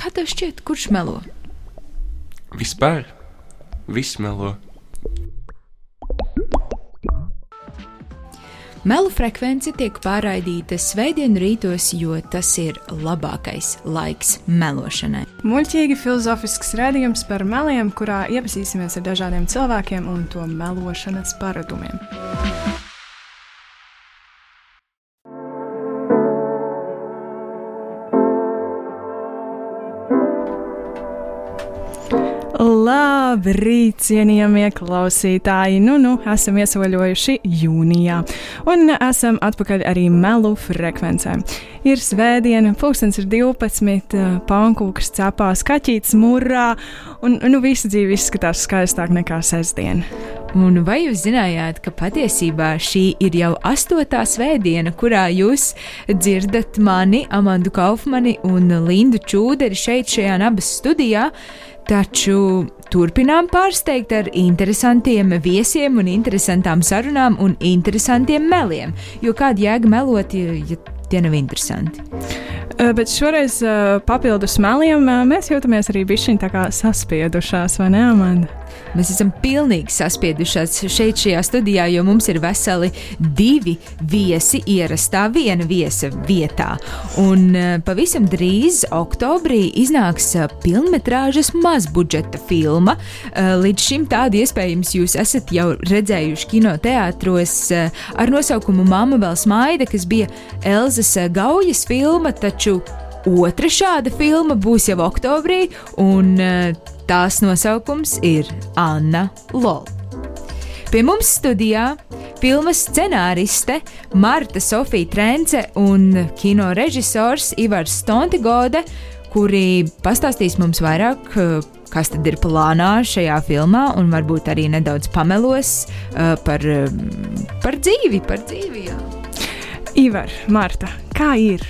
Kā tev šķiet, kurš melo? Vispār viss melo. Melu frekvence tiek pārraidīta svētdienu rītos, jo tas ir labākais laiks melošanai. Muļķīgi filozofisks raidījums par meliem, kurā iepazīsimies ar dažādiem cilvēkiem un to melošanas paradumiem. Labrīt, cienījamie klausītāji! Esam iesoļojuši jūnijā un esam atpakaļ arī melu frekvencē. Ir svētdiena, pulkstens ir 12, pankūks cepās, kaķītis murrā un visa dzīve izskatās skaistāk nekā sestdiena. Un vai jūs zinājāt, ka patiesībā šī ir jau 8. svētdiena, kurā jūs dzirdat mani, Amandu Kaufmani un Lindu Čūderi šajā Nabas studijā? Taču turpinām pārsteigt ar interesantiem viesiem un interesantām sarunām un interesantiem meliem, jo kāda jēga melot, ja tie nav interesanti. Bet šoreiz papildus meliem mēs jūtamies arī bišķiņ tā kā saspiedušās, vai ne, Amanda? Mēs esam pilnīgi saspiedušās šajā studijā, jo mums ir veseli 2 viesi ierastā viena viesa vietā. Un pavisam drīz oktobrī iznāks pilnmetrāžas mazbudžeta filma. Līdz šim tādu iespējams jūs esat jau redzējuši kinoteātros ar nosaukumu Mamma vēl smaida, kas bija Elzas Gaujas filma, taču otra šāda filma būs jau oktobrī, un tās nosaukums ir Anna Lol. Pie mums studijā filmas scenāriste Marta Sofija Trence un kino režisors Ivars Stontigode, kuri pastāstīs mums vairāk, kas tad ir plānā šajā filmā, un varbūt arī nedaudz pamelos par dzīvi, jā. Ivar, Marta, kā ir?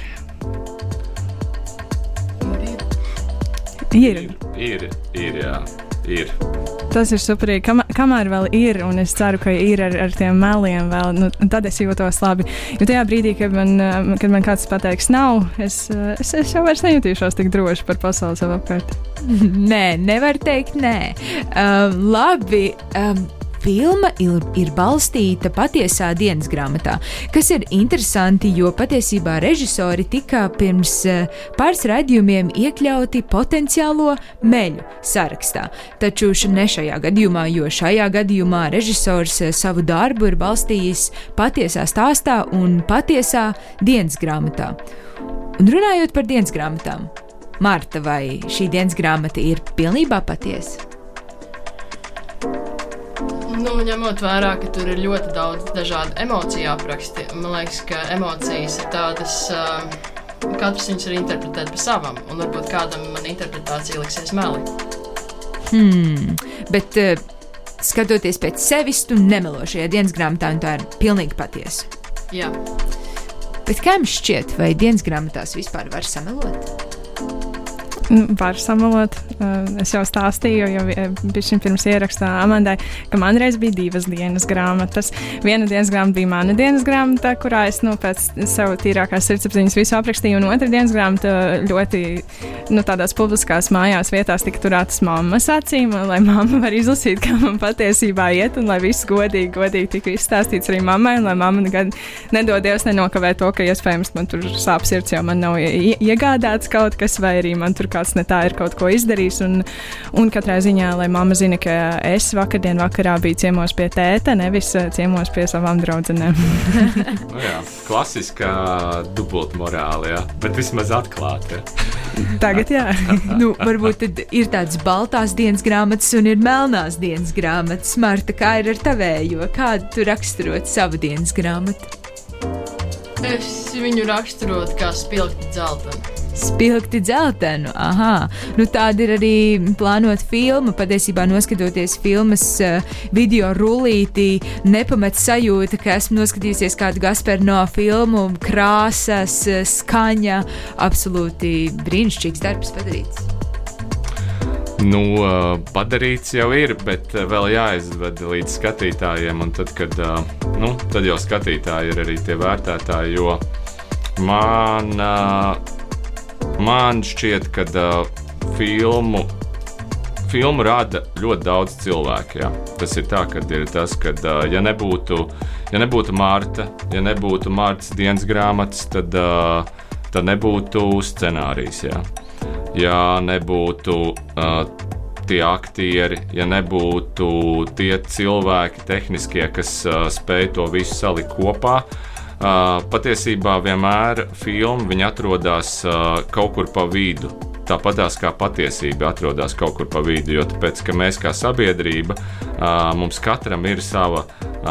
Ir, jā, ir. Tas ir superīgi, kamēr vēl ir, un es ceru, ka ir ar tiem meliem vēl, tad es jūtos labi. Jo tajā brīdī, kad man kāds pateiks nav, es jau vairs nejutīšos tik droši par pasauli sev apkārt. Nē, nevar teikt nē. Labi, filma ir balstīta patiesā dienas grāmatā, kas ir interesanti, jo patiesībā režisori tika pirms pāris raidījumiem iekļauti potenciālo meļu sarakstā. Taču ne šajā gadījumā, jo šajā gadījumā režisors savu darbu ir balstījis patiesā stāstā un patiesā dienas grāmatā. Un runājot par dienas grāmatām, Marta, vai šī dienas grāmata ir pilnībā patiesa? Ņemot vērā, ka tur ir ļoti daudz dažādu emociju apraksti, man liekas, ka emocijas ir tādas, katrs viņas var interpretēt pa savam, un varbūt kādam man interpretācija liksies meli. Bet skatoties pēc sevis, tu nemelo šajā dienas grāmatā, un tā ir pilnīgi patiesa. Jā. Bet kā jums šķiet, vai dienas grāmatās vispār var samelot? Var samalot. Es jau stāstīju, jo bišķiņ pirms ierakstā Amandai, ka man reiz bija 2 dienas grāmatas. Viena dienas grāmata bija mana dienas grāmata, kurā es pēc sev tīrākās sirdsapziņas visu aprakstīju, un otra dienas grāmata ļoti tādās publiskās mājās vietās tika turētas mammas acīm, lai mamma var izlasīt, kā man patiesībā iet, un lai viss godīgi tika izstāstīts arī mammai, un lai mamma nekad nedod Dievs nenokavē to, ka iespējams man tur sāp sirds, jo man nav iegādāts kaut kas, vai arī man tur kāds ne tā ir kaut ko izdarījis, un katrā ziņā, lai mamma zina, ka es vakardien vakarā biju ciemos pie tēta, nevis ciemos pie savām draudzenēm. Jā, klasiskā dubultmorāli, jā, bet vismaz atklāti. Tagad jā. Varbūt tad ir tāds baltās dienas grāmatas un ir melnās dienas grāmatas. Marta, kā ir ar tavējo? Kādu tu raksturot savu dienas grāmatu? Es viņu raksturotu kā spilgti dzeltenu. Spilgti dzeltenu, aha. Tāda ir arī plānota filma. Patiesībā noskatoties filmas video rullītī, nepamet sajūta, ka esmu noskatījusies kādu Gaspar Noé filmu, krāsas, skaņa, absolūti brīnišķīgs darbs padarīts. Padarīts jau ir, bet vēl jāizved līdz skatītājiem, un tad, kad tad jau skatītāji ir arī tie vērtētāji, jo man šķiet, ka filmu rada ļoti daudz cilvēku. Jā. Tas ir tā, kad ir tas, ka ja nebūtu Marta, ja nebūtu Martas dienas grāmatas, tad nebūtu scenārijs. Jā. Ja nebūtu tie aktieri, ja nebūtu tie cilvēki tehniskie, kas spēj to visu salikt kopā, patiesībā vienmēr filma viņi atrodas kaut kur pa vidu. Tāpatās kā patiesība atrodas kaut kur pa vidu, jo tāpēc, ka mēs kā sabiedrība, mums katram ir sava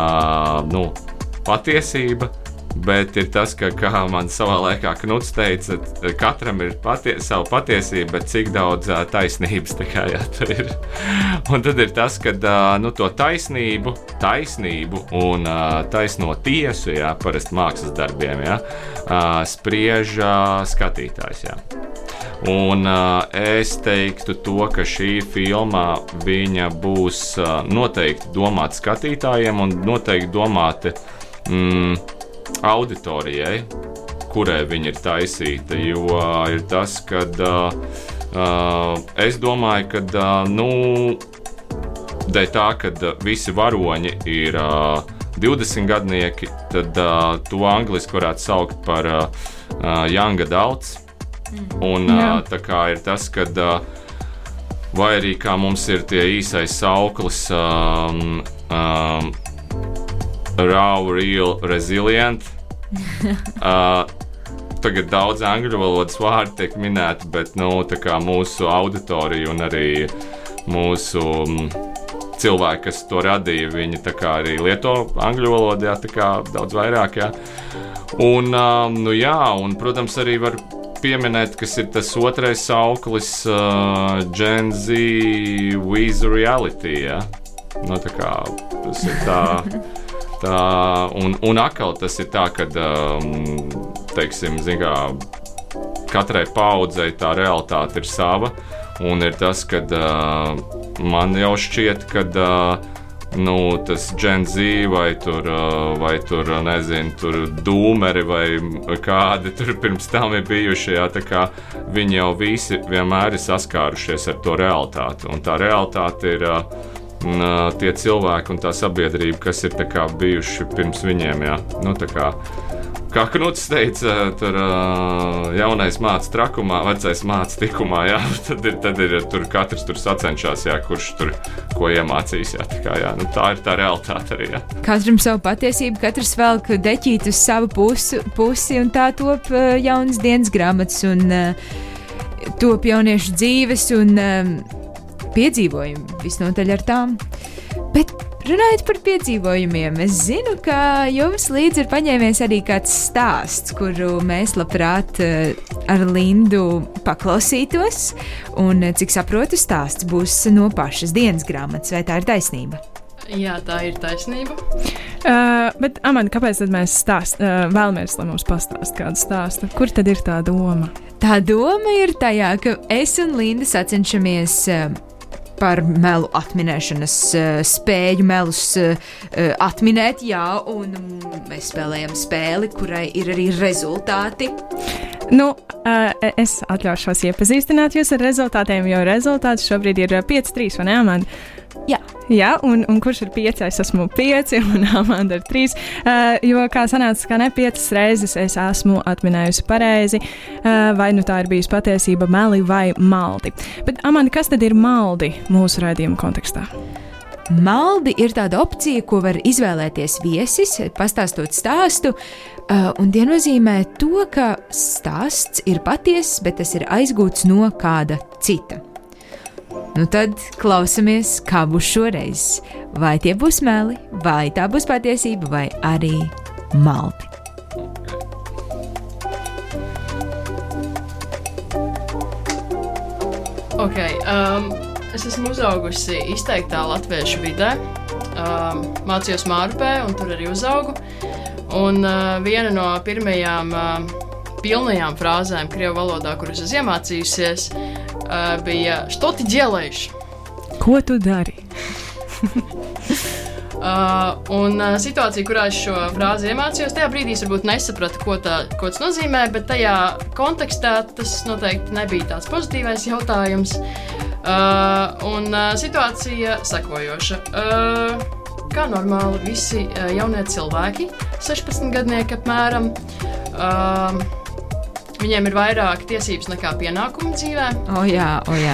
patiesība, bet ir tas, ka, kā man savā laikā Knuts teica, katram ir sava patiesība, bet cik daudz taisnības tur ir. Un tad ir tas, ka to taisnību un taisno tiesu, jā, parasti mākslas darbiem, jā, spriež skatītājs. Jā. Un es teiktu to, ka šī filmā viņa būs noteikti domāta skatītājiem un noteikti domāta auditorijai, kurai viņa ir taisīta, jo ir tas, kad es domāju, ka dēļ tā, kad visi varoņi ir 20 gadnieki, tad to angliski varētu saukt par young adults. Un tā kā ir tas, kad vai arī kā mums ir tie īsais sauklis raw, real, resilient. Tagad daudz angļu valodas vārdi tiek minēti, bet tā kā mūsu auditorija un arī mūsu cilvēki, kas to radīja, viņi tā kā arī lieto angļu valodu, jā, tā kā daudz vairāk, jā. Un, un protams, arī var pieminēt, kas ir tas otrais sauklis Gen Z with reality, ja? Tā kā tas ir tā un atkal tas ir tā, kad, teiksim, katrai paudzei tā realitāte ir sava, un ir tas, kad man jau šķiet, kad tas Gen Z vai tur nezinu, tur dūmeri vai kādi tur pirms tam ir bijuši, jā, tā kā viņi jau visi vienmēr ir saskārušies ar to realitāti, un tā realitāte ir tie cilvēki un tā sabiedrība, kas ir tā kā bijuši pirms viņiem, jā, tā kā Knuts teica, tur jaunais māca trakumā, vecais māca tikumā, jā, tad ir tur katrs tur sacenšās, jā, kurš tur ko iemācīs, jā, tā kā, jā, tā ir tā realitāte arī, jā. Katram savu patiesību, katrs velk deķīt uz savu pusi un tā top jaunas dienas grāmatas un top jauniešu dzīves un piedzīvojumi visnotaļ ar tām. Bet runājot par piedzīvojumiem, es zinu, ka jums līdzi ir paņēmies arī kāds stāsts, kuru mēs labprāt ar Lindu paklausītos, un cik saprotu, stāsts būs no pašas dienas grāmatas, vai tā ir taisnība? Jā, tā ir taisnība. Bet, Amanda, kāpēc tad mēs vēlamies, lai mums pastāst kādu stāstu? Kur tad ir tā doma? Tā doma ir tajā, ka es un Linda sacenšamies par melu atminēšanas spēju, melus atminēt, jā, un mēs spēlējam spēli, kurai ir arī rezultāti. Es atļaušos iepazīstināt jūs ar rezultātiem, jo rezultāts šobrīd ir 5-3, vai ne, Amanda? Jā, un kurš ir 5? Es esmu 5, un Amanda ir 3. Jo, kā sanāca, ka ne 5 reizes es esmu atminējusi pareizi, vai tā ir bijusi patiesība, meli vai maldi. Bet, Amanda, kas tad ir maldi mūsu raidījuma kontekstā? Maldi ir tāda opcija, ko var izvēlēties viesis, pastāstot stāstu, un tie nozīmē to, ka stāsts ir patiess, bet tas ir aizgūts no kāda cita. Tad klausamies, kā būs šoreiz. Vai tie būs meli, vai tā būs patiesība, vai arī maldi. Es esmu uzaugusi izteiktā latviešu vidē, mācījos Mārupē un tur arī uzaugu. Un viena no pirmajām pilnajām frāzēm krievu valodā, kuras es iemācījusies, bija «Što ti делаешь?» Ko tu dari? Un situācija, kurā es šo frāzi iemācījos, tajā brīdī es varbūt nesapratu, ko tas nozīmē, bet tajā kontekstā tas noteikti nebija tāds pozitīvais jautājums. Un situācija sekojoša. Kā normāli visi jaunie cilvēki, 16 gadnieki apmēram, viņiem ir vairāk tiesības nekā pienākumu dzīvē. O jā.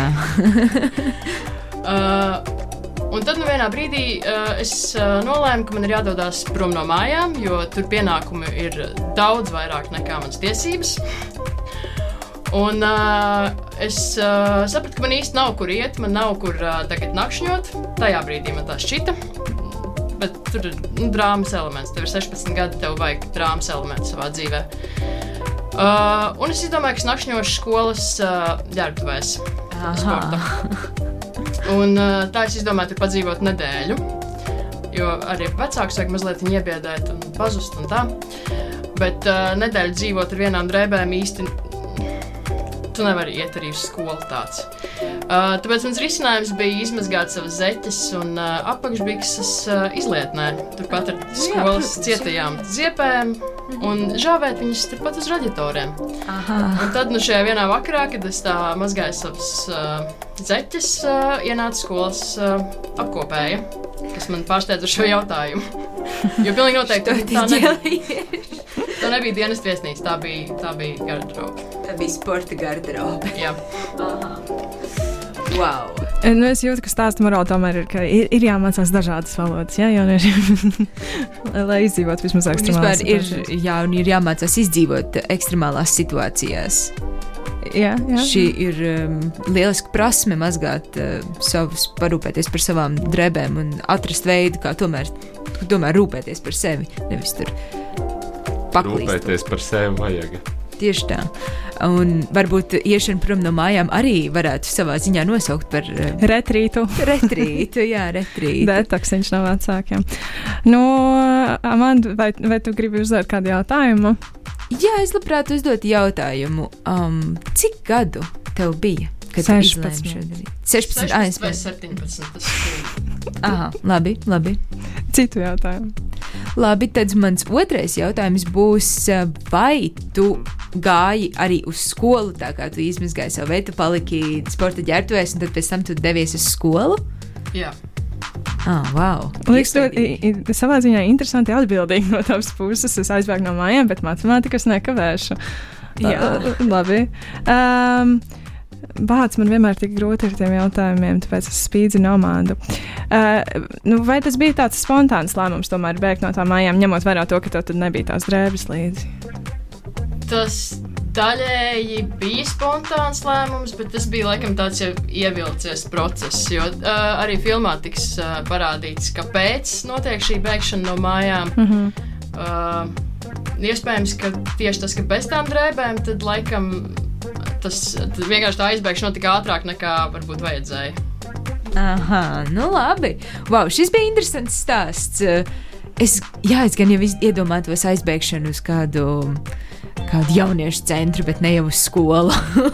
Un tad vienā brīdī es nolēmu, ka man ir jādodas prom no mājām, jo tur pienākumi ir daudz vairāk nekā manas tiesības. Un es sapratu, ka man īsti nav kur iet, man nav kur tagad nakšņot. Tajā brīdī man tā šķita. Bet tur ir drāmas elements. Tev ir 16 gadi, tev vajag drāmas elements savā dzīvē. Un es domāju, ka es nakšņošu skolas ģērbtuvēs sporta. Un tā es izdomāju tur padzīvot nedēļu, jo arī vecāks vajag mazliet viņu iebiedēt un pazust un tā. Bet nedēļu dzīvot ar vienām drēbēm īsti tu nevari iet arī uz skolu tāds. Tāpēc mans risinājums bija izmazgāt savas zeķes un apakšbikses izlietnē. Turpat ar skolas cietajām ziepēm un žāvēt viņas turpat uz radiatoriem. Un tad šajā vienā vakarā, kad es tā mazgāju savas zeķes, ienāca skolas apkopēja, kas man pārsteidza šo jautājumu. Jo pilnīgi noteikti tā nebija dienas viesnīca, tā bija garderobe. Tā bija sporta garderobe. Jā. Wow. Nu, es jūtu, ka stāsta morāli tomēr ir, ka ir jāmācās dažādas valodas, jā, jaunieši, lai izdzīvot vismaz ekstremālās situācijas. Un ir jāmācās izdzīvot ekstremālās situācijās. Jā. Šī ir lieliska prasme mazgāt parūpēties par savām drēbēm un atrast veidu, kā tomēr rūpēties par sevi, nevis tur paklīst. Rūpēties par sevi vajag. Tieši tā. Un varbūt iešana prom no mājām arī varētu savā ziņā nosaukt par retrītu. Retrītu. Detoksiņš no vecākiem. Nu, Amanda, vai tu gribi uzdot kādu jautājumu? Jā, es labprāt uzdotu jautājumu. Cik gadu tev bija, kad 16. 16 vai 17. Aha, labi. Citu jautājumu. Labi, tad mans otrais jautājums būs, vai tu gāji arī uz skolu, tā kā tu izmazgāji savu, vai tu paliki sporta ģērbtuvēs un tad pēc tam tu devies uz skolu? Jā. Wow. Liekas, to savā ziņā interesanti atbildīgi no tavas puses. Es aizbēgu no mājām, bet matemātikas nekavēšu. Jā. Labi. Bāc, man vienmēr tik grūti ar tiem jautājumiem, tāpēc es spīdzinu Amandu. Vai tas bija tāds spontāns lēmums tomēr bēgt no tām mājām, ņemot vērā to, ka tev tad nebija tās drēbes līdzi? Tas daļēji bija spontāns lēmums, bet tas bija laikam tāds jau ievilcies process, jo arī filmā tiks parādīts, kāpēc notiek šī bēgšana no mājām. Iespējams, ka tieši tas, ka bez tām drēbēm, tad laikam tad vienkārši tā aizbēgšana notika ātrāk nekā varbūt vajadzēja. Aha, nu labi. Wow, šis bija interesants stāsts. Es gan jau iedomātos aizbēgšanu uz kādu jauniešu centru, bet ne jau uz skolu.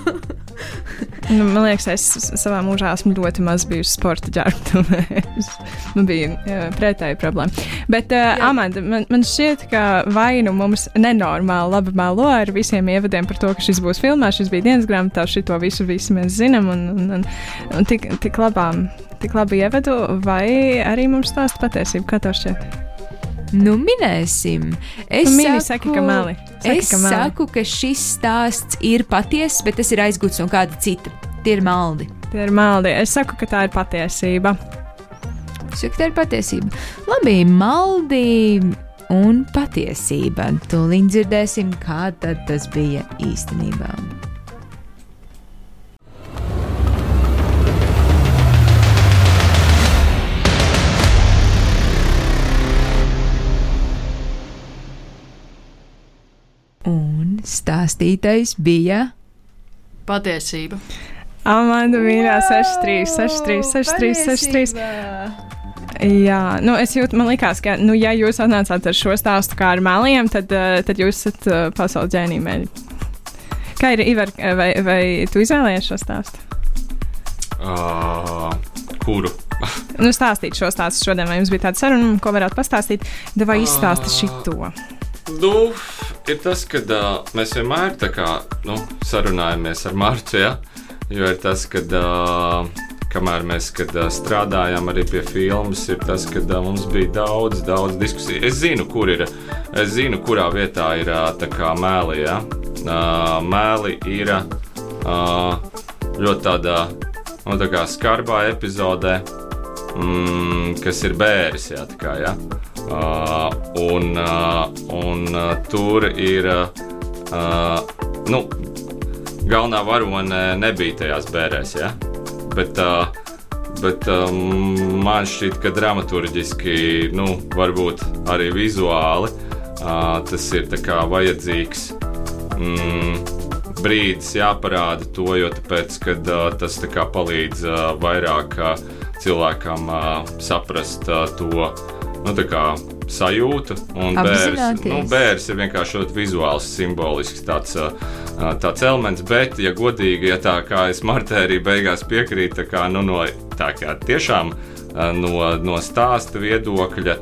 Man liekas, es savā mūžā esmu ļoti maz bijusi sporta ģērbtuvēs. Man bija pretēji problēma. Bet, Amanda, man šķiet, ka vai nu mums nenormāli labi melo ar visiem ievadiem par to, ka šis būs filmā, šis bija dienas grāmatā, šito visu mēs zinām un tik labi ievedu, vai arī mums stāsta patiesību, kā tev šķiet? Nu, minēsim. Saku, ka šis stāsts ir patiess, bet tas ir aizgūts no kāda cita. Tie ir maldi. Es saku, ka tā ir patiesība. Tā ir patiesība. Labi, maldi un patiesība. Tūlīt dzirdēsim, kā tad tas bija īstenībā. Un stāstītais bija patiesība. Amanda mīļā 63. Jā, es jūtu, man likās, ka, ja jūs atnācāt ar šo stāstu kā ar meliem, tad jūs esat pasaules ģēnīmeļi. Kā ir, Ivar, vai tu izvēlējies šo stāstu? Kuru Stāstīt šo stāstu šodien, vai jums bija tāda saruna, ko varētu pastāstīt, vai izstāsti šito? Ir tas, ka mēs vienmēr tā kā, sarunājamies ar Martu, ja? Jo ir tas, ka kamēr mēs strādājām arī pie filmas, ir tas, ka mums bija daudz diskusiju. Es zinu, kurā vietā ir tā kā mēli, ja? Mēli ir ļoti tādā, tā kā skarbā epizodē, kas ir bēris, jā, tā kā, ja? Un tur ir, galvenā varone nebija tajās bērēs, ja? Bet man šķiet, ka dramaturģiski, varbūt arī vizuāli, tas ir tā kā vajadzīgs brīdis jāparāda to, jo tāpēc, kad tas tā kā palīdz vairāk cilvēkam saprast to, tā kā sajūtu, un bērs ir vienkārši ļoti vizuāls, simbolisks tāds elements, bet, ja godīgi, ja tā kā es Martē arī beigās piekrītu, tā kā tiešām no stāsta viedokļa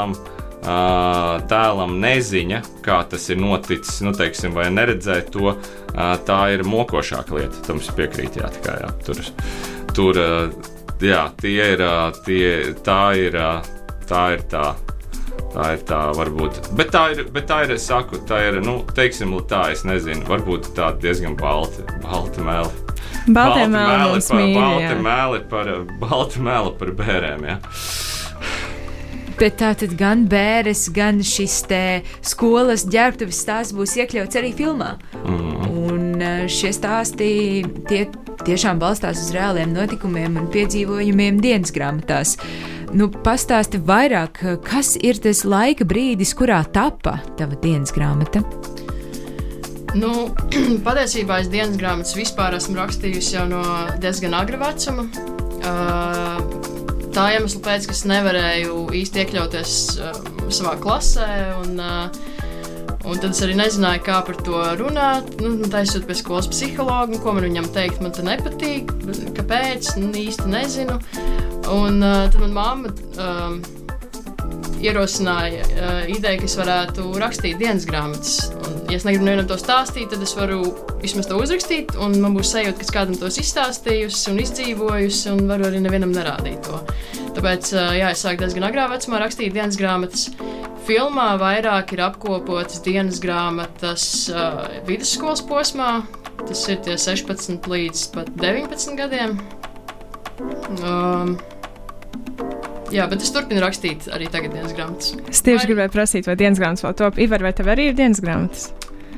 tēlam neziņa, kā tas ir noticis, teiksim, vai neredzēt to, tā ir mokošāka lieta, tam es piekrītu, jā, tā kā, jā, tā ir tā varbūt, bet tā ir, es saku, tā ir, teiksim, tā, es nezinu, varbūt tā diezgan balti meli. Balti meli par bērēm, jā. Bet tā tad gan bēres, gan šis te skolas ģērbtuves stāsts būs iekļauts arī filmā. Un šie stāsti tiešām balstās uz reāliem notikumiem un piedzīvojumiem dienas grāmatās. Pastāsti vairāk, kas ir tas laika brīdis, kurā tapa tava dienas grāmata? Patiesībā es dienas grāmatas vispār esmu rakstījusi jau no diezgan agra vecuma. Tā iemesla pēc, ka es nevarēju īsti iekļauties savā klasē, un tad es arī nezināju, kā par to runāt. Taisot pie skolas psihologa, ko man viņam teikt, man te nepatīk, kāpēc, īsti nezinu. Un tad man mamma ierosināja ideju, ka es varētu rakstīt dienas grāmatas. Un, ja es negribu nevienam to stāstīt, tad es varu vismaz to uzrakstīt, un man būs sajūta, ka es kādam tos izstāstījusi un izdzīvojusi, un varu arī nevienam nerādīt to. Tāpēc, es sāku diezgan agrā vecumā rakstīt dienas grāmatas. Filmā vairāk ir apkopotas dienas grāmatas vidusskolas posmā. Tas ir tie 16 līdz pat 19 gadiem. Bet es turpinu rakstīt arī tagad dienas grāmatas. Es tieši gribēju prasīt, vai dienas grāmatas vēl top. Ivar, vai tev arī ir dienas grāmatas?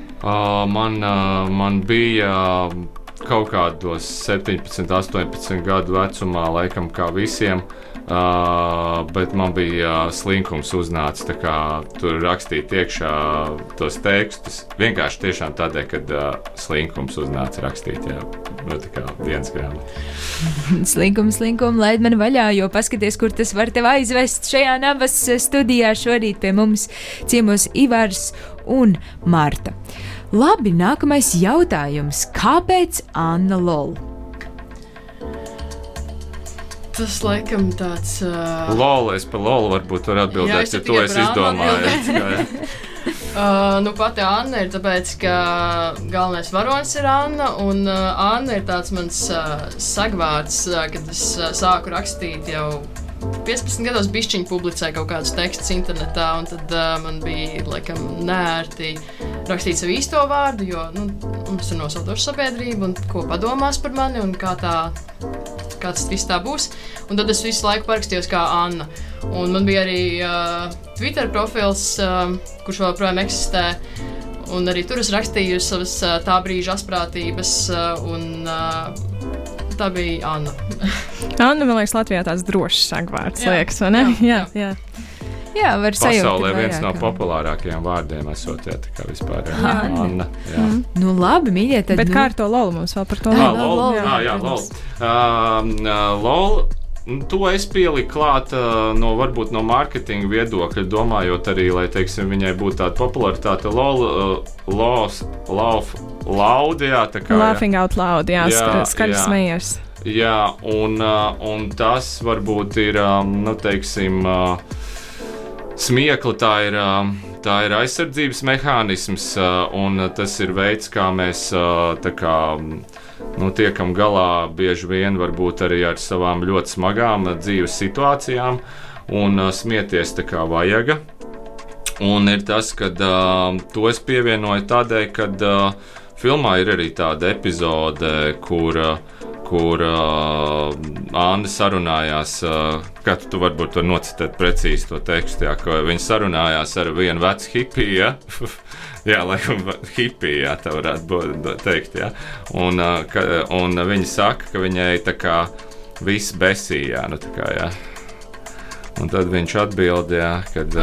Man bija kaut kādos 17, 18 gadu vecumā, laikam kā visiem, bet man bija slinkums uznācis, tā kā tur rakstīt iekšā tos tekstus, vienkārši tiešām tādēļ, kad slinkums uznāca rakstīt, tā kā dienas grāmata. Slinkums, laid man vaļā, jo paskaties, kur tas var tev aizvest. Šajā Navas studijā šorīt pie mums ciemos Ivars un Marta. Labi, nākamais jautājums. Kāpēc Anna Lol? Tas laikam tāds... Lol, es par Lolu varbūt varu atbildēt, ja to es izdomāju. Pati Anna ir tāpēc, ka galvenais varonis ir Anna, un Anna ir tāds mans sagvārds, kad es sāku rakstīt jau 15 gados bišķiņi publicēju kaut kādus tekstus internetā, un tad man bija, laikam, neērti rakstīt savu īsto vārdu, jo, mums ir nosaudoša sabiedrība, un ko padomās par mani, un kāds viss tā būs. Un tad es visu laiku parakstījos kā Anna. Un man bija arī Twitter profils, kurš vēl projām eksistē, un arī tur es rakstīju savas tā brīža asprātības, un tā bija Anna. Anna, man liekas, Latvijā tāds drošs sagvārds, liekas, vai ne? Jā. Jā, var sajūt. Pasaulē viens no populārākajiem vārdiem esot, tā kā vispār Anna. Jā. Labi, mīļie, tad... Bet kā ar to Lolu mums vēl par to Lolu? Lol. Lol. To es pieliku klāt varbūt no mārketinga viedokļa, domājot arī, lai, teiksim, viņai būtu tāda popularitāte. Laugh out loud, jā. Laughing out loud, jā, skaļi smejies. Jā, un tas varbūt ir, teiksim, smiekli, tā ir aizsardzības mehānisms, un tas ir veids, kā mēs tiekam galā bieži vien varbūt arī ar savām ļoti smagām dzīves situācijām, un smieties tā kā vajaga. Un ir tas, ka to es pievienoju tādēļ, ka filmā ir arī tāda epizode, kur Anna sarunājās, kā tu varbūt var nocitēt precīzi to tekstu, jā, ka viņi sarunājās ar vienu vecu hipiju, ja? Jā, laikam hipiju, jā, tā varētu teikt, jā. Un viņi saka, ka viņai tā kā viss besīja, jā, tā kā, jā. Un tad viņš atbild, jā, kad...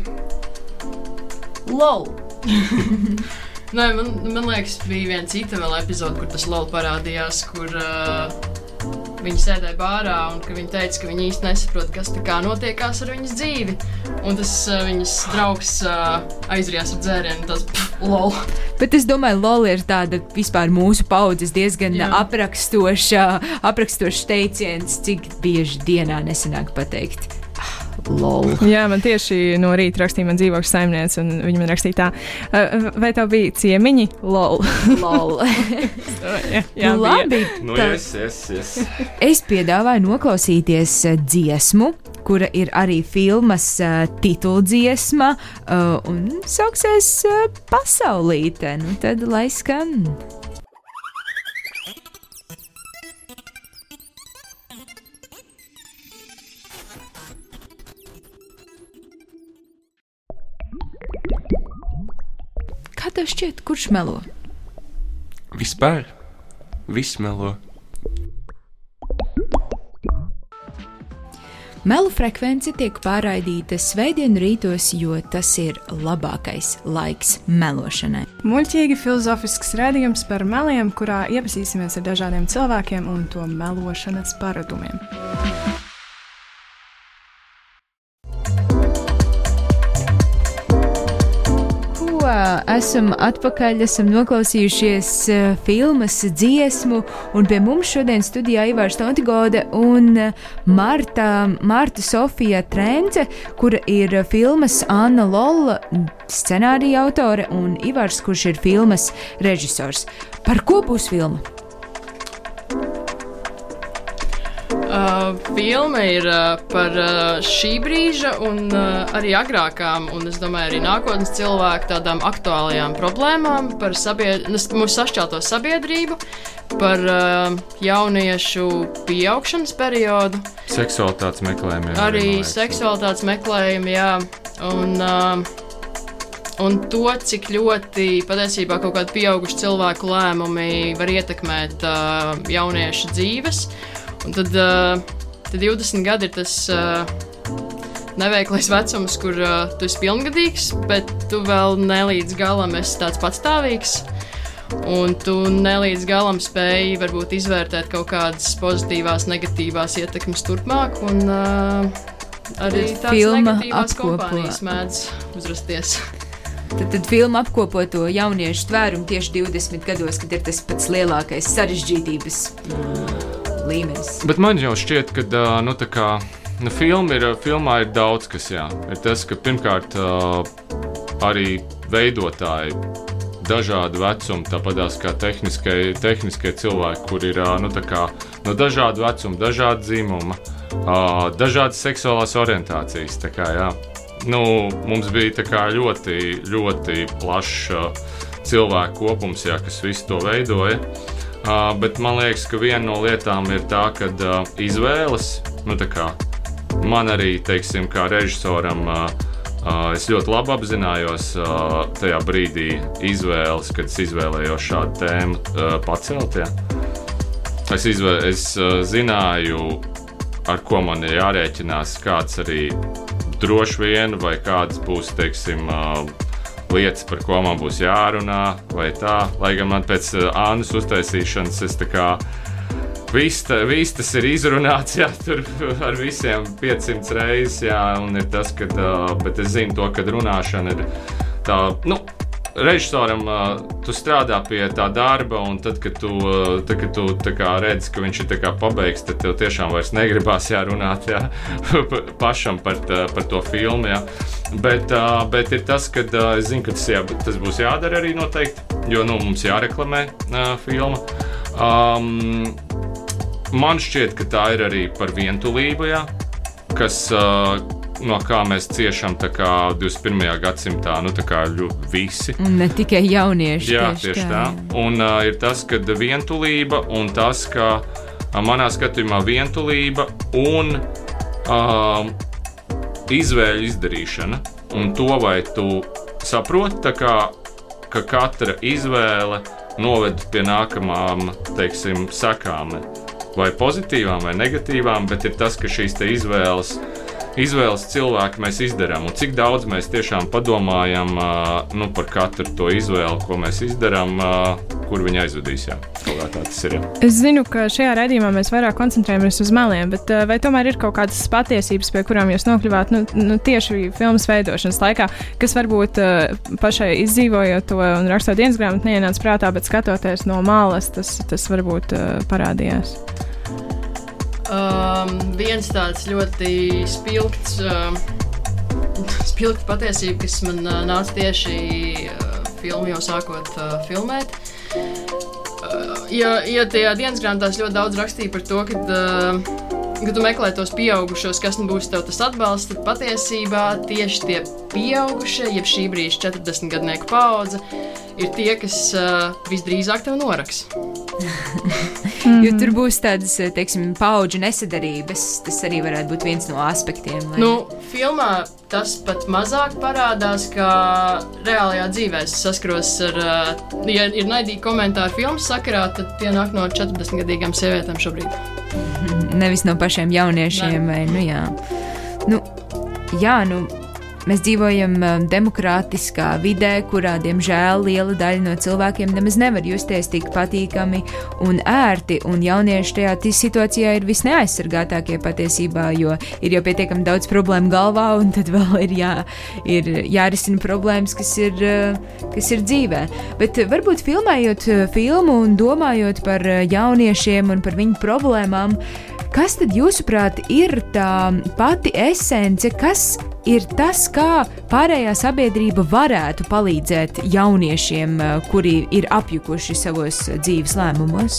LOL! Nē, man liekas, bija viena cita vēl epizode, kur tas LOL parādījās, kur viņi sēdēja bārā un ka viņi teica, ka viņi īsti nesaprot, kas tā kā notiekās ar viņas dzīvi. Un tas viņas draugs aizrijās ar dzērienu, tas LOL. Bet es domāju, LOL ir tāda vispār mūsu paudzes diezgan aprakstošs teiciens, cik bieži dienā nesanāk pateikt. LOL. Jā, man tieši no rīta rakstīja man dzīvokļa saimniece, un viņa man rakstīja tā, vai tev bija ciemiņi? LOL. LOL. Jā, labi. Yes. Es piedāvāju noklausīties dziesmu, kura ir arī filmas tituldziesma, un sauksies Pasaulīte. Nu tad lai skan. Kā tev šķiet, kurš melo? Vispār, viss melo. Melu frekvence tiek pārraidīta svētdienu rītos, jo tas ir labākais laiks melošanai. Muļķīgi filozofisks raidījums par meliem, kurā iepazīsimies ar dažādiem cilvēkiem un to melošanas paradumiem. Esam atpakaļ, esam noklausījušies filmas dziesmu, un pie mums šodien studijā Ivars Tontigode un Marta Sofija Trence, kura ir filmas Anna Lola scenārija autore, un Ivars, kurš ir filmas režisors. Par ko būs filma? Filma ir par šī brīža un arī agrākām, un es domāju, arī nākotnes cilvēku tādām aktuālajām problēmām, par mūsu sašķelto sabiedrību, par jauniešu pieaugšanas periodu. Seksualitātes meklējumi. Arī seksualitātes meklējumi, jā. Un to, cik ļoti patiesībā kaut kādi pieauguši cilvēku lēmumi var ietekmēt jauniešu dzīves. Un tad 20 gadi ir tas neveiklais vecums, kur tu esi pilngadīgs, bet tu vēl nelīdz galam esi tāds patstāvīgs. Un tu nelīdz galam spēji varbūt izvērtēt kaut kādas pozitīvās, negatīvās ietekmes turpmāk. Un arī tādas negatīvās kompānijas mēdz uzrasties. Tad filma apkopo to jauniešu tvērumu tieši 20 gados, kad ir tas pats lielākais sarežģītības līmenis. Bet man jau šķiet, ka filmā ir daudz kas, jā. Ir tas, ka pirmkārt arī veidotāji dažādu vecumu, tāpatās kā tehniskie cilvēki, kur ir no dažādu vecumu, dažādu dzīmuma, dažādas seksuālās orientācijas. Tā kā, jā. Mums bija tā kā ļoti, ļoti plašs cilvēku kopums, jā, kas visu to veidoja. Bet man liekas, ka viena no lietām ir tā, ka izvēles, man arī, teiksim, kā režisoram, es ļoti labi apzinājos tajā brīdī izvēles, kad es izvēlējos šādu tēmu pacelt. Ja. Es zināju, ar ko man ir jārēķinās, kāds arī droši vien vai kāds būs, teiksim, lietas, par ko man būs jārunā, vai tā. Lai gan man pēc Annas uztaisīšanas es tā kā viss tas ir izrunāts, jā, tur ar visiem 500 reizes, jā, un ir tas, kad, bet es zinu to, kad runāšana ir tā, režisoram tu strādā pie tā darba, un tad, kad tu tā kā redzi, ka viņš ir tā kā pabeigts, tad tev tiešām vairs negribās runāt pašam par to filmu. Jā. Bet ir tas, ka es zinu, ka tas būs jādara arī noteikti, jo mums jāreklamē filma. Man šķiet, ka tā ir arī par vientulību, jā, kas... no kā mēs ciešam tā kā 21. gadsimtā, tā kā visi. Un ne tikai jaunieši. Jā, tieši tā. Un ir tas, ka vientulība un tas, ka manā skatījumā vientulība un izvēļu izdarīšana. Un to vai tu saproti, tā kā, ka katra izvēle noved pie nākamām, teiksim, sekām. Vai pozitīvām, vai negatīvām, bet ir tas, ka šīs te izvēles cilvēki mēs izdarām, un cik daudz mēs tiešām padomājam par katru to izvēli, ko mēs izdarām, kur viņi aizvedīs. Jā. Tā tas ir. Jā. Es zinu, ka šajā raidījumā mēs vairāk koncentrējamies uz meliem, bet vai tomēr ir kaut kādas patiesības, pie kurām jūs nokļuvāt tieši filmas veidošanas laikā, kas varbūt pašai izdzīvojot to un rakstot dienas grāmatu neienāca prātā, bet skatoties no malas, tas varbūt parādījās? Viens tāds ļoti spilgts patiesība, kas man nāca tieši filmu jau sākot filmēt. Ja tajā dienas grāmatās ļoti daudz rakstīja par to, ka tu meklē tos pieaugušos, kas būs tev tas atbalsts, tad patiesībā tieši tie pieaugušie, jeb šī brīža 40-gadnieku paudze, ir tie, kas visdrīzāk tev noraks. Jo tur būs tādas, teiksim, paudžu nesadarības. Tas arī varētu būt viens no aspektiem. Filmā tas pat mazāk parādās, kā reālajā dzīvē. Es saskaros ar, ja ir naidīgi komentāri filmas sakarā, tad tie nāk no 40-gadīgām sievietēm šobrīd. Nevis no pašiem jauniešiem. Mēs dzīvojam demokrātiskā vidē, kurā, diemžēl, liela daļa no cilvēkiem nemaz nevar justies tik patīkami un ērti, un jaunieši tajā situācijā ir visneaizsargātākie patiesībā, jo ir jau pietiekami daudz problēmu galvā, un tad vēl ir jārisina problēmas, kas ir dzīvē. Bet varbūt filmējot filmu un domājot par jauniešiem un par viņu problēmām, kas tad, jūsuprāt, ir tā pati esence, kas ir tas, kā pārējā sabiedrība varētu palīdzēt jauniešiem, kuri ir apjukuši savos dzīves lēmumos?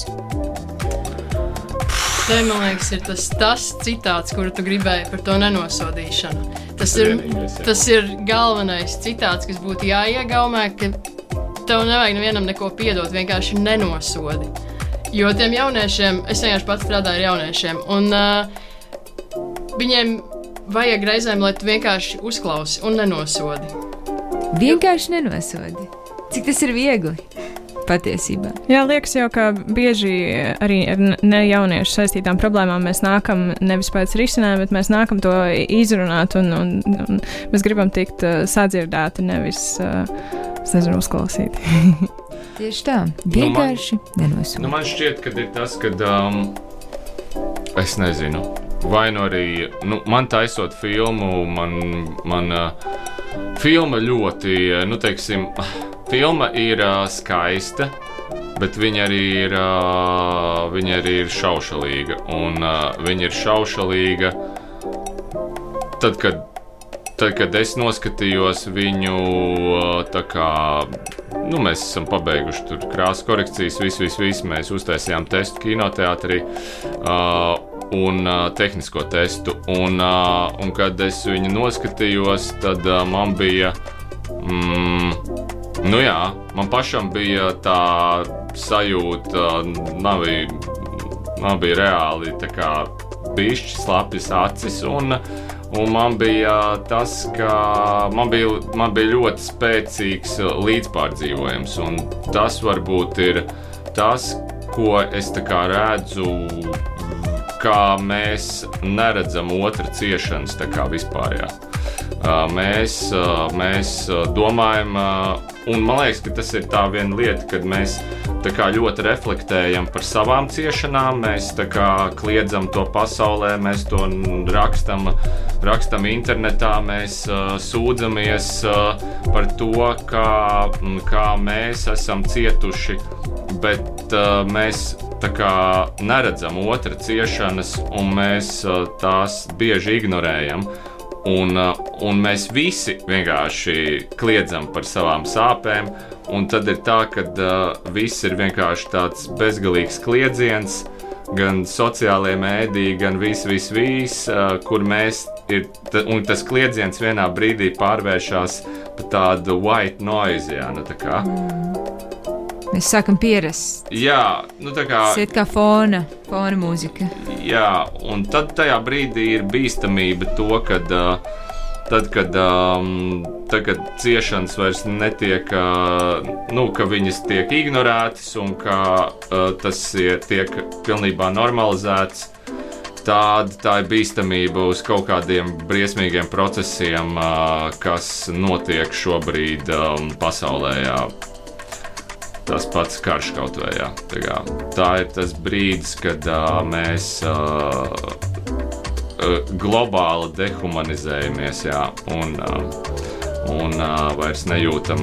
Te, man liekas, ir tas citāts, kuru tu gribēji par to nenosodīšanu. Tas ir galvenais citāts, kas būtu jāiegaumē, ka tev nevajag nevienam neko piedot, vienkārši nenosodi. Jo tiem jauniešiem, es vienkārši pats strādāju ar jauniešiem, un viņiem vajag reizēm, lai tu vienkārši uzklausi un nenosodi. Vienkārši nenosodi. Cik tas ir viegli patiesībā? Jā, liekas jau, ka bieži arī ar ne jauniešu saistītām problēmām mēs nākam nevis pēc risinājuma, bet mēs nākam to izrunāt un mēs gribam tikt sadzirdēti, nevis, uzklausīti. Tieši tā, vienkārši nenosūta. Man šķiet, ka ir tas, ka es nezinu, vai arī, man taisot filmu, man filma ļoti, teiksim, filma ir skaista, bet viņa arī ir šaušalīga, un viņa ir šaušalīga tad, kad es noskatījos viņu tā kā, mēs esam pabeiguši tur krāsu korekcijas, visu, mēs uztaisījām testu kinoteātrī un tehnisko testu, un kad es viņu noskatījos, tad man bija, man pašam bija tā sajūta, man bija reāli tā kā bišķi slapjas acis, un man bija tas, ka man bija ļoti spēcīgs līdzpārdzīvojums, un tas varbūt ir tas, ko es tā kā redzu, kā mēs neredzam otra ciešanas tā kā vispārējā. Mēs domājam, un man liekas, ka tas ir tā viena lieta, kad mēs tā kā ļoti reflektējam par savām ciešanām, mēs tā kā kliedzam to pasaulē, mēs to rakstam internetā, mēs sūdzamies par to, kā mēs esam cietuši, bet mēs tā kā neredzam otra ciešanas, un mēs tās bieži ignorējam. Un mēs visi vienkārši kliedzam par savām sāpēm, un tad ir tā, ka viss ir vienkārši tāds bezgalīgs kliedziens, gan sociālajie mēdī, gan viss, kur mēs ir, un tas kliedziens vienā brīdī pārvēršas par tādu white noise, jā, nu tā kā. Mēs sākam pierast. Jā, nu tā kā... Siet kā fona mūzika. Jā, un tad tajā brīdī ir bīstamība to, kad ciešanas vairs netiek, ka viņas tiek ignorētas un ka tas tiek pilnībā normalizēts. Tā ir bīstamība uz kaut kādiem briesmīgiem procesiem, kas notiek šobrīd pasaulē. Jā. Tas pats karš kaut vai, jā. Tā ir tas brīdis, kad mēs globāli dehumanizējamies, jā, un vairs nejūtam,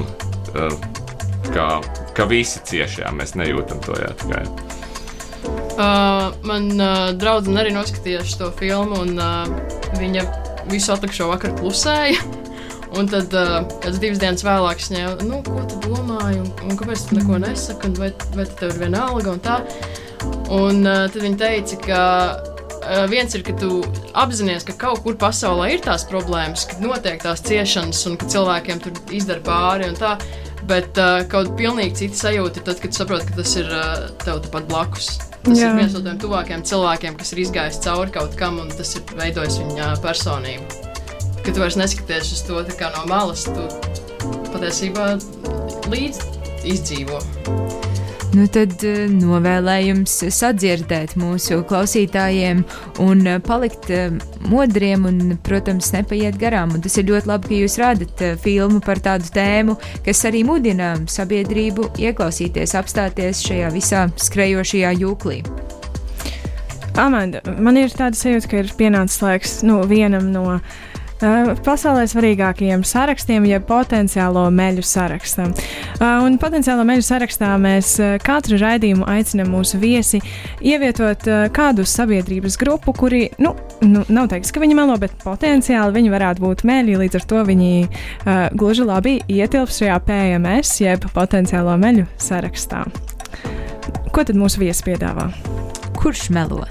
ka visi cieši, jā, mēs nejūtam to, jā, tā kā, jā. Man draudzene arī noskatījās to filmu, un viņa visu atlikušo vakaru klusēja. Un tad kāds 2 dienas vēlāk es ņēmu, ko tu domāji, un kāpēc tu neko nesaki, un vai tev ir vienalga, un tā. Un tad viņa teica, ka viens ir, ka tu apzinies, ka kaut kur pasaulē ir tās problēmas, ka notiek tās ciešanas, un ka cilvēkiem tur izdara pāri, un tā. Bet kaut pilnīgi cita sajūta ir tad, kad tu saproti, ka tas ir tev tepat blakus. Tas ir viens no tiem tuvākiem cilvēkiem, kas ir izgājis cauri kaut kam, un tas ir veidojis viņa personību. Ka tu vairs neskaties uz to tā kā no malas, tu patiesībā līdz izdzīvo. Nu tad novēlējums sadzirdēt mūsu klausītājiem un palikt modriem un, protams, nepaiet garām. Un tas ir ļoti labi, ka jūs rādat filmu par tādu tēmu, kas arī mudina sabiedrību ieklausīties, apstāties šajā visā skrejošajā jūklī. Amanda, man ir tāda sajūta, ka ir pienācis laiks vienam no pasaulē svarīgākajiem sarakstiem, jeb potenciālo meļu sarakstam. Un potenciālo meļu sarakstā mēs katru raidījumu aicinam mūsu viesi ievietot kādu sabiedrības grupu, kuri, nav teiks, ka viņi melo, bet potenciāli viņi varētu būt meļi, līdz ar to viņi gluži labi ietilps šajā PMS, jeb potenciālo meļu sarakstā. Ko tad mūsu viesi piedāvā? Kurš melo?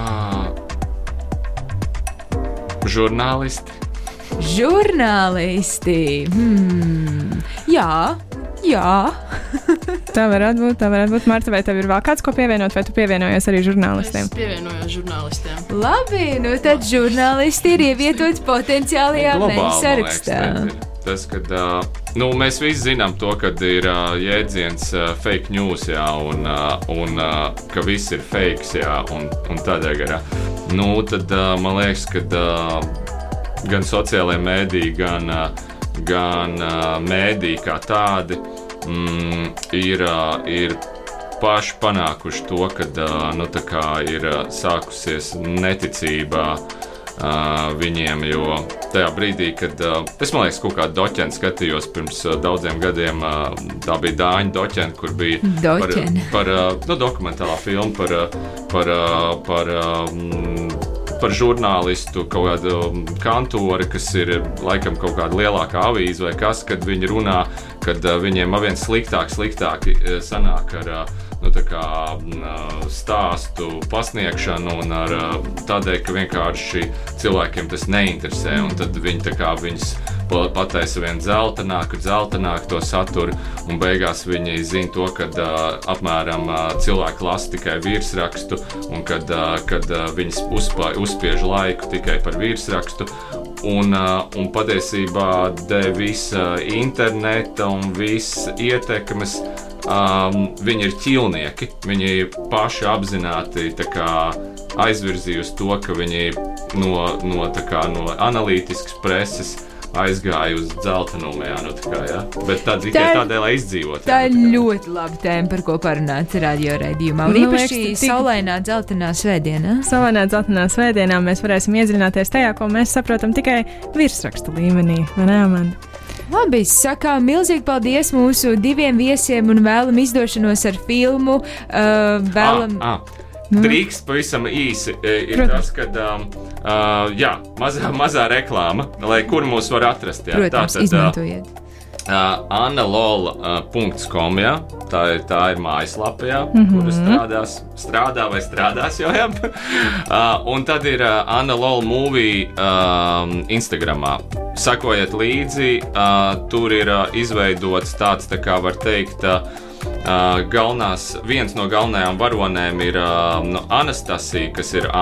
Žurnālisti. Žurnālisti. Jā. Tā varētu būt. Marta, vai tev ir vēl kāds, ko pievienot, vai tu pievienojies arī žurnālistiem? Es pievienojos žurnālistiem. Labi, tad žurnālisti ir ievietoti potenciālajā meļu sarakstā. Tas, kad mēs visi zinām to, kad ir jēdziens fake news, jā, un ka viss ir fakes, jā, un tādā garā. Tad man liekas, ka gan sociālajie mēdī, gan mēdī kā tādi ir paši panākuši to, ka ir sākusies neticība viņiem, jo tajā brīdī, kad es, man liekas, kaut kādu doķeni skatījos pirms daudziem gadiem, tā bija Dāņu doķeni, kur bija par dokumentālā filmu par žurnālistu, kaut kādu kantori, kas ir laikam kaut kāda lielāka avīze vai kas, kad viņi runā, kad viņiem arvien sliktāk sanāk ar stāstu pasniegšanu un ar tādēļ, ka vienkārši cilvēkiem tas neinteresē, un tad viņi viņus pataisa vien dzeltenāk to saturu, un beigās viņi zina to, kad apmēram cilvēki lasa tikai virsrakstu, un kad viņas uzspiež laiku tikai par virsrakstu, un patiesībā dēļ visa interneta un viss ietekmes viņi ir ķilnieki. Viņi paši apzināti aizvirzījusi to, ka viņi no analītiskas preses aizgāja uz dzeltenumē, nu tā kā, jā. Bet tā tikai tādēļ, lai izdzīvot. Tā ir ļoti laba tēma, par ko parunāt radio raidījumā. Un īpaši saulainā dzeltenā svētdienā. Saulainā dzeltenā svētdienā mēs varēsim iedziļināties tajā, ko mēs saprotam tikai virsrakstu līmenī, vai ne, Amanda? Labi, sakām milzīgi paldies mūsu diviem viesiem un vēlam izdošanos ar filmu. Drīkst pavisam īsi ir tas, kad mazā reklāma, lai kur mūs var atrast. Jā. Protams, izmantojiet. annalola.com, jā. Tā ir mājaslapa, jā, kura strādās jau, jā. Un tad ir Annalola Movie Instagramā. Sakojiet līdzi, tur ir izveidots tāds, tā kā var teikt, viens no galvenajām varonēm ir Anastasija, kas ir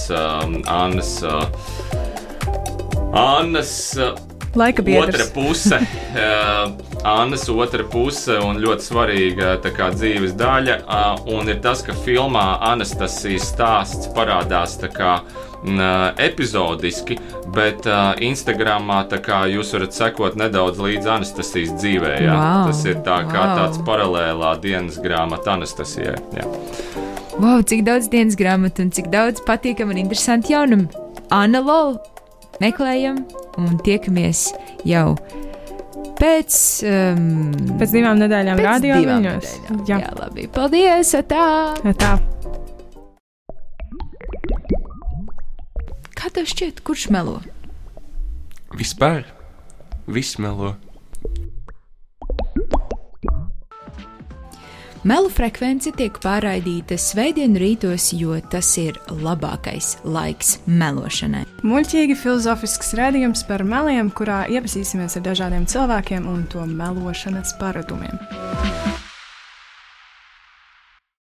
Annas otra puse, Annas otra puse un ļoti svarīga tā kā dzīves daļa, un ir tas, ka filmā Anastasijas stāsts parādās tā kā epizodiski, bet Instagramā tā kā jūs varat sekot nedaudz līdz Anastasijas dzīvē, jā. Wow, tas ir tā kā tāds paralēlā dienas grāmata Anastasijai, jā. Wow, cik daudz dienas grāmatu un cik daudz patīkam un interesanti jaunam. Annalola meklējam un tiekamies jau pēc 2 nedēļām radio viļņos. Jā, labi. Paldies! Tā! Kā tev šķiet, kurš melo? Vispār viss melo. Melu frekvence tiek pārraidīta svētdienu rītos, jo tas ir labākais laiks melošanai. Muļķīgi filozofisks raidījums par meliem, kurā iepazīsimies ar dažādiem cilvēkiem un to melošanas paradumiem.